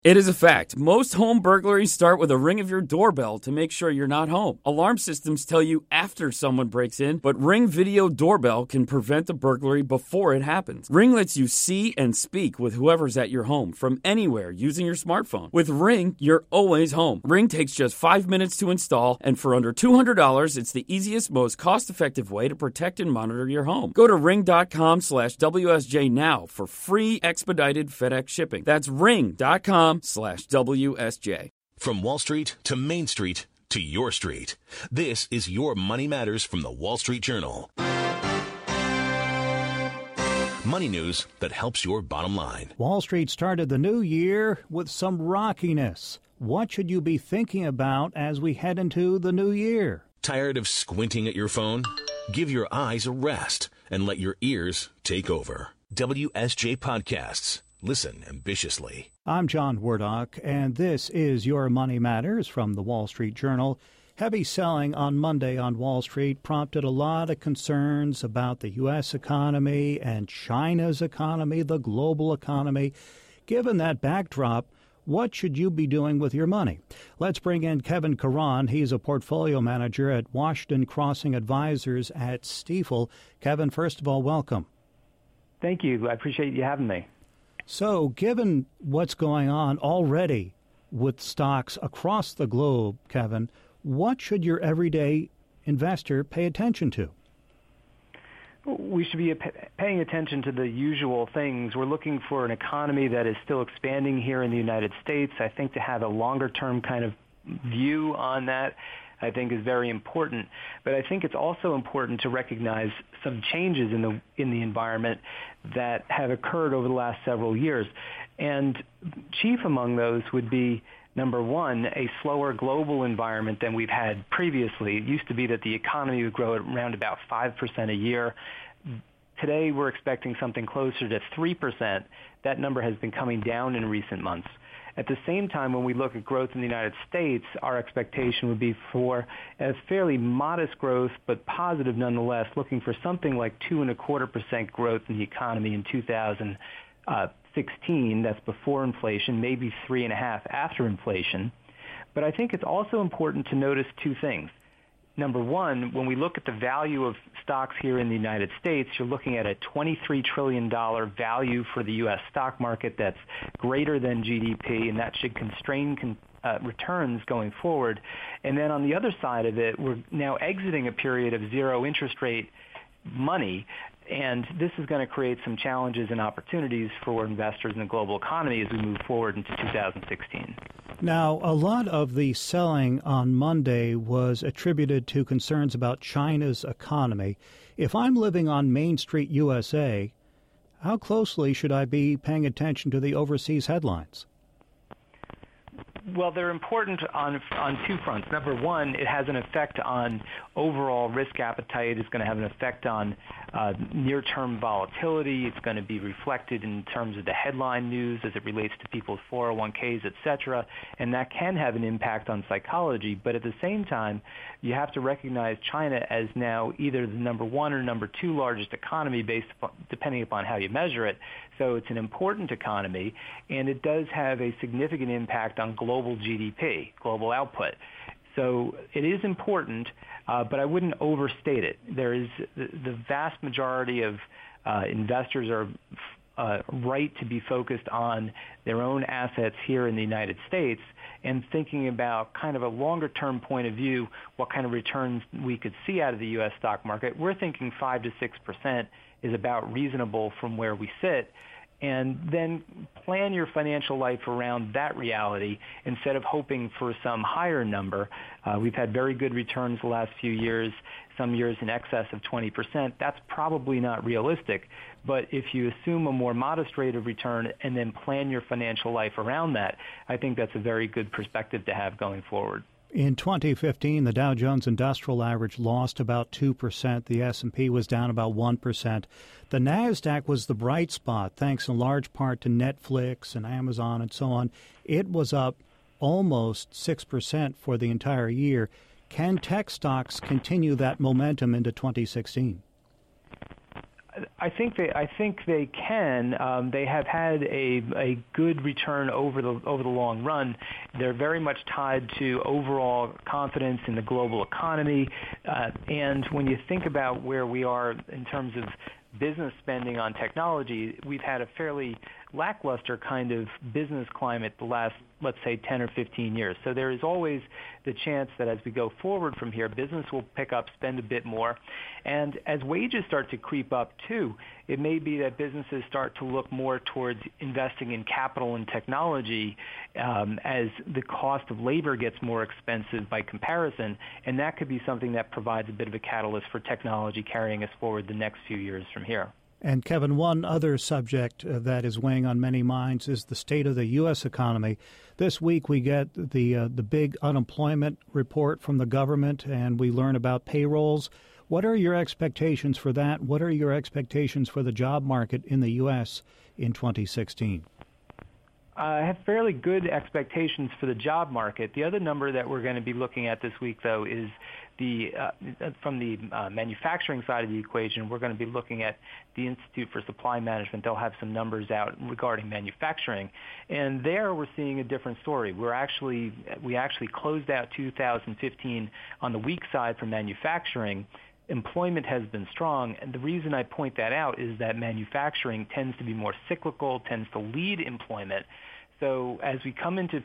It is a fact. Most home burglaries start with a ring of your doorbell to make sure you're not home. Alarm systems tell you after someone breaks in, but Ring Video Doorbell can prevent the burglary before it happens. Ring lets you see and speak with whoever's at your home from anywhere using your smartphone. With Ring, you're always home. Ring takes just 5 minutes to install, and for under $200, it's the easiest, most cost-effective way to protect and monitor your home. Go to ring.com/WSJ now for free expedited FedEx shipping. That's ring.com/WSJ. From Wall Street to Main Street to your street, this is Your Money Matters from the Wall Street Journal. Money news that helps your bottom line. Wall Street started the new year with some rockiness. What should you be thinking about as we head into the new year? Tired of squinting at your phone? Give your eyes a rest and let your ears take over. WSJ Podcasts. Listen ambitiously. I'm John Wardock, and this is Your Money Matters from the Wall Street Journal. Heavy selling on Monday on Wall Street prompted a lot of concerns about the U.S. economy and China's economy, the global economy. Given that backdrop, what should you be doing with your money? Let's bring in Kevin Caron. He's a portfolio manager at Washington Crossing Advisors at Stifel. Kevin, first of all, welcome. Thank you. I appreciate you having me. So, given what's going on already with stocks across the globe, Kevin, what should your everyday investor pay attention to? We should be paying attention to the usual things. We're looking for an economy that is still expanding here in the United States. I think to have a longer-term kind of view on that, I think, is very important. But I think it's also important to recognize some changes in the environment that have occurred over the last several years. And chief among those would be, number one, a slower global environment than we've had previously. It used to be that the economy would grow at around about 5% a year. Today, we're expecting something closer to 3%. That number has been coming down in recent months. At the same time, when we look at growth in the United States, our expectation would be for a fairly modest growth, but positive nonetheless, looking for something like 2.25% growth in the economy in 2016. That's before inflation, maybe 3.5% after inflation. But I think it's also important to notice two things. Number one, when we look at the value of stocks here in the United States, you're looking at a $23 trillion value for the U.S. stock market that's greater than GDP, and that should constrain returns going forward. And then on the other side of it, we're now exiting a period of zero interest rate money, and this is going to create some challenges and opportunities for investors in the global economy as we move forward into 2016. Now, a lot of the selling on Monday was attributed to concerns about China's economy. If I'm living on Main Street, USA, how closely should I be paying attention to the overseas headlines? Well, they're important on two fronts. Number one, it has an effect on overall risk appetite. It's going to have an effect on near-term volatility. It's going to be reflected in terms of the headline news as it relates to people's 401ks, et cetera, and that can have an impact on psychology. But at the same time, you have to recognize China as now either the number one or number two largest economy depending upon how you measure it. So it's an important economy, and it does have a significant impact on global GDP, global output. So it is important, but I wouldn't overstate it. There is the vast majority of investors are right to be focused on their own assets here in the United States and thinking about kind of a longer-term point of view, what kind of returns we could see out of the U.S. stock market. We're thinking 5 to 6% is about reasonable from where we sit. And then plan your financial life around that reality instead of hoping for some higher number. We've had very good returns the last few years, some years in excess of 20%. That's probably not realistic. But if you assume a more modest rate of return and then plan your financial life around that, I think that's a very good perspective to have going forward. In 2015, the Dow Jones Industrial Average lost about 2%. The S&P was down about 1%. The NASDAQ was the bright spot, thanks in large part to Netflix and Amazon and so on. It was up almost 6% for the entire year. Can tech stocks continue that momentum into 2016? I think they can. They have had a good return over the long run. They're very much tied to overall confidence in the global economy, and when you think about where we are in terms of business spending on technology, we've had a fairly lackluster kind of business climate the last, let's say, 10 or 15 years. So there is always the chance that as we go forward from here, business will pick up, spend a bit more. And as wages start to creep up too, it may be that businesses start to look more towards investing in capital and technology as the cost of labor gets more expensive by comparison. And that could be something that provides a bit of a catalyst for technology carrying us forward the next few years from here. And, Kevin, one other subject that is weighing on many minds is the state of the U.S. economy. This week we get the big unemployment report from the government, and we learn about payrolls. What are your expectations for that? What are your expectations for the job market in the U.S. in 2016? I have fairly good expectations for the job market. The other number that we're going to be looking at this week, though, is from the manufacturing side of the equation. We're going to be looking at the Institute for Supply Management. They'll have some numbers out regarding manufacturing, and there we're seeing a different story. We actually closed out 2015 on the weak side for manufacturing. Employment has been strong, and the reason I point that out is that manufacturing tends to be more cyclical, tends to lead employment. So as we come into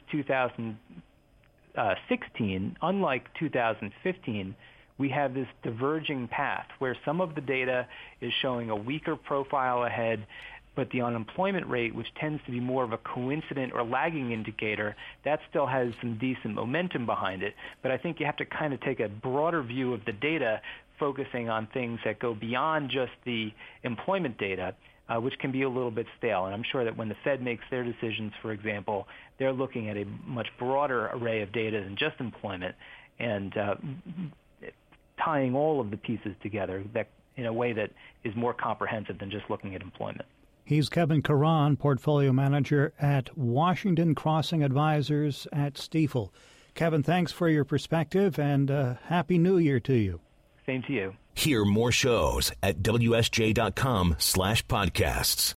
2016, unlike 2015, we have this diverging path where some of the data is showing a weaker profile ahead, but the unemployment rate, which tends to be more of a coincident or lagging indicator, that still has some decent momentum behind it. But I think you have to kind of take a broader view of the data, focusing on things that go beyond just the employment data, which can be a little bit stale. And I'm sure that when the Fed makes their decisions, for example, they're looking at a much broader array of data than just employment and tying all of the pieces together that in a way that is more comprehensive than just looking at employment. He's Kevin Caron, Portfolio Manager at Washington Crossing Advisors at Stifel. Kevin, thanks for your perspective, and Happy New Year to you. Same to you. Hear more shows at WSJ.com/podcasts.